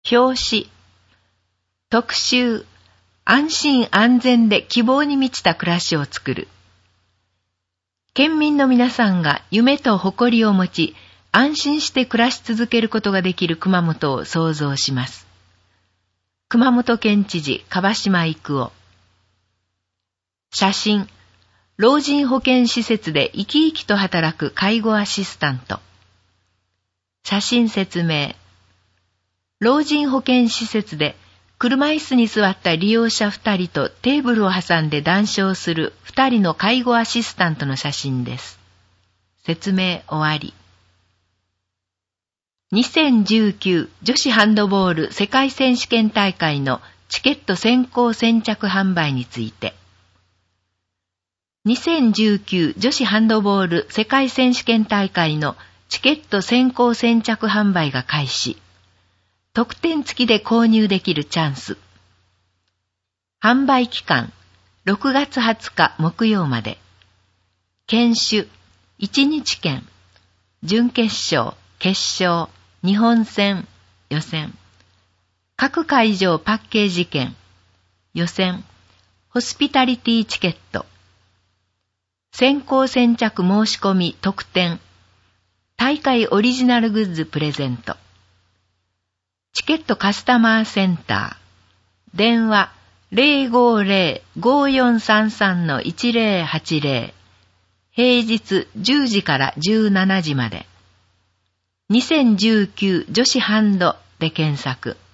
表紙。特集。安心安全で希望に満ちた暮らしを作る。県民の皆さんが夢と誇りを持ち、安心して暮らし続けることができる熊本を創造します。熊本県知事、樺島育夫。写真。老人保健施設で生き生きと働く介護アシスタント。写真説明。老人保健施設で車椅子に座った利用者2人とテーブルを挟んで談笑する2人の介護アシスタントの写真です。説明終わり。2019女子ハンドボール世界選手権大会のチケット先行先着販売について。2019女子ハンドボール世界選手権大会のチケット先行先着販売が開始。特典付きで購入できるチャンス。販売期間、6月20日木曜まで。券種、1日券、準決勝、決勝、日本戦、予選。各会場パッケージ券、予選、ホスピタリティチケット。先行先着申し込み特典。大会オリジナルグッズプレゼント。チケットカスタマーセンター。電話 050-5433-1080。平日10時から17時まで。2019女子ハンドで検索。